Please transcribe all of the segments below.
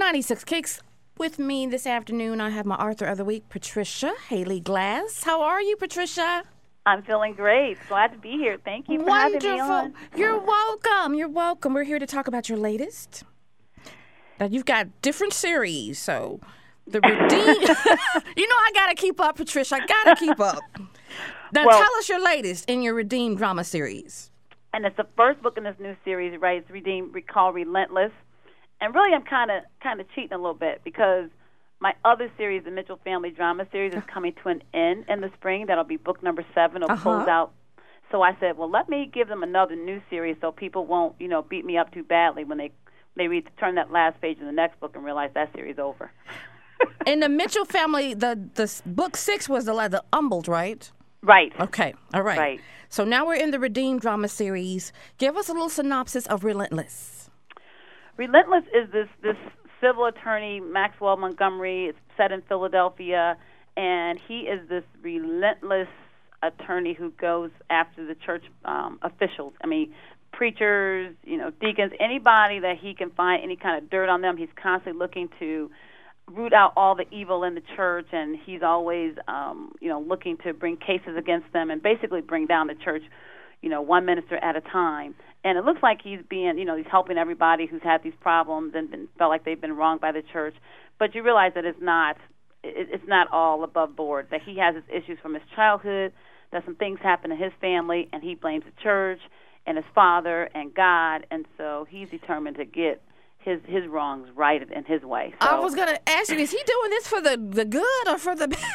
96 Kicks. With me this afternoon, I have my author of the week, Patricia Haley Glass. How are you, Patricia? I'm feeling great. Glad to be here. Thank you for having me on. You're welcome. You're welcome. We're here to talk about your latest. Now, you've got different series, so the Redeem. You know I got to keep up, Patricia. I got to keep up. Now, tell us your latest in your Redeem drama series. And it's the first book in this new series, right? It's Redeem, called Relentless. And really, I'm kind of cheating a little bit because my other series, the Mitchell Family Drama Series, is coming to an end in the spring. That'll be book number 7. It'll close out. So I said, well, let me give them another new series so people won't, beat me up too badly when they turn that last page in the next book and realize that series is over. In the Mitchell Family, the book 6 was the Humbled, right? Right. Okay. All right. Right. So now we're in the Redeem Drama Series. Give us a little synopsis of Relentless. Relentless is this civil attorney, Maxwell Montgomery. It's set in Philadelphia, and he is this relentless attorney who goes after the church officials. I mean, preachers, deacons, anybody that he can find any kind of dirt on them. He's constantly looking to root out all the evil in the church, and he's always, looking to bring cases against them and basically bring down the church, one minister at a time. And it looks like he's being, he's helping everybody who's had these problems and felt like they've been wronged by the church. But you realize that it's not all above board, that he has his issues from his childhood, that some things happen in his family, and he blames the church and his father and God, and so he's determined to get his wrongs righted in his way. So, I was going to ask you, is he doing this for the good or for the bad?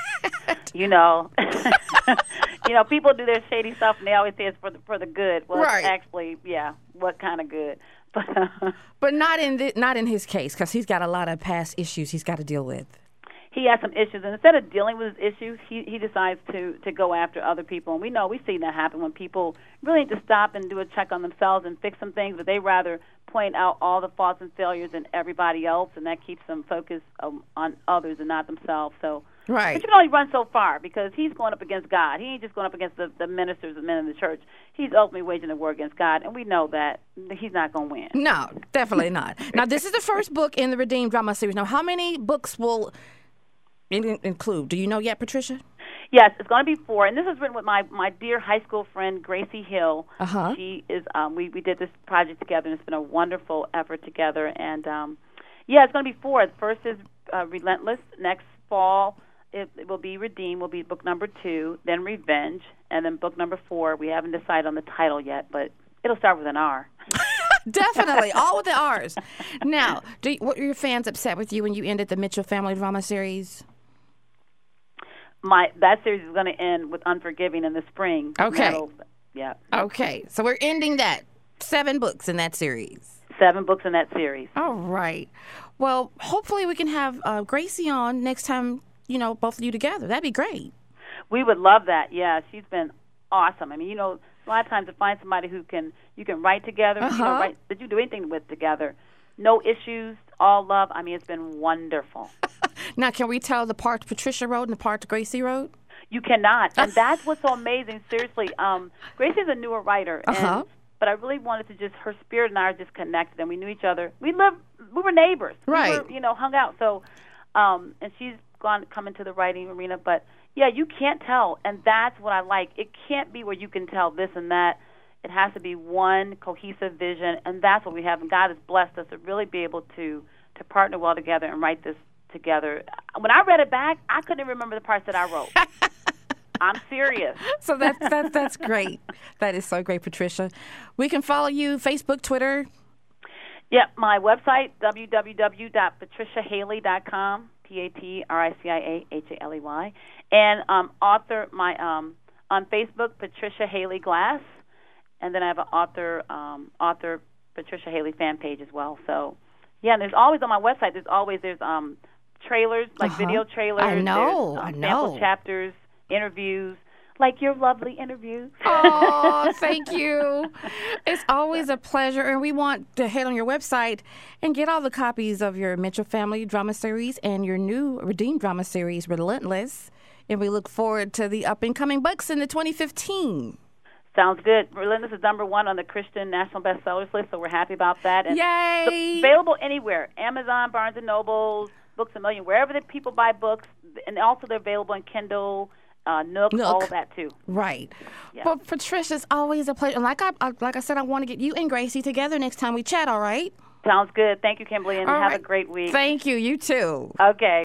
People do their shady stuff, and they always say it's for the good. Well, right. It's actually, what kind of good? But not in his case, because he's got a lot of past issues he's got to deal with. He has some issues, and instead of dealing with his issues, he decides to go after other people. And we've seen that happen when people really need to stop and do a check on themselves and fix some things, but they rather point out all the faults and failures in everybody else, and that keeps them focused on others and not themselves. So, right. But you can only run so far because he's going up against God. He ain't just going up against the ministers and men in the church. He's ultimately waging a war against God, and we know that he's not going to win. No, definitely not. Now, this is the first book in the Redeem Drama Series. Now, how many books will include? Do you know yet, Patricia? Yes, it's going to be 4, and this is written with my dear high school friend Gracie Hill. She is. We did this project together, and it's been a wonderful effort together. And it's going to be 4. The first is Relentless. Next fall, it will be Redeem. Will be book number 2, then Revenge, and then book number 4. We haven't decided on the title yet, but it'll start with an R. Definitely, all with the R's. Now, were your fans upset with you when you ended the Mitchell Family Drama Series? That series is going to end with Unforgiving in the spring. Okay. Yeah. Okay, so we're ending that. 7 books in that series. 7 books in that series. All right. Well, hopefully we can have Gracie on next time, both of you together. That'd be great. We would love that. Yeah, she's been awesome. I mean, a lot of times to find somebody you can write together, that you do anything with together. No issues, all love. I mean, it's been wonderful. Now, can we tell the part Patricia wrote and the part Gracie wrote? You cannot, and that's what's so amazing. Seriously, Gracie's a newer writer, but I really wanted to her spirit and I are just connected, and we knew each other. We were neighbors, right? We were, hung out. So, and she's come into the writing arena, but yeah, you can't tell, and that's what I like. It can't be where you can tell this and that. It has to be one cohesive vision, and that's what we have. And God has blessed us to really be able to partner well together and write this together. When I read it back, I couldn't even remember the parts that I wrote. I'm serious. So that's great. That is so great, Patricia. We can follow you, Facebook, Twitter. Yeah, my website, www.patriciahaley.com, PatriciaHaley, and author on Facebook, Patricia Haley Glass. And then I have an author Patricia Haley fan page as well. So, yeah, and there's always on my website. There's trailers, like video trailers. I know. Sample chapters, interviews, like your lovely interviews. Oh, thank you. It's always a pleasure, and we want to head on your website and get all the copies of your Mitchell Family Drama Series and your new Redeem Drama Series, Relentless. And we look forward to the up-and-coming books in the 2015. Sounds good. Relentless is #1 on the Christian National Bestsellers list, so we're happy about that. And Yay! Available anywhere. Amazon, Barnes & Noble, Books A Million, wherever the people buy books. And also they're available in Kindle, Nook, all of that too. Right. Yeah. Well, Patricia, it's always a pleasure. And like I said, I want to get you and Gracie together next time we chat, all right? Sounds good. Thank you, Kimberly, and All have right. a great week. Thank you. You too. Okay.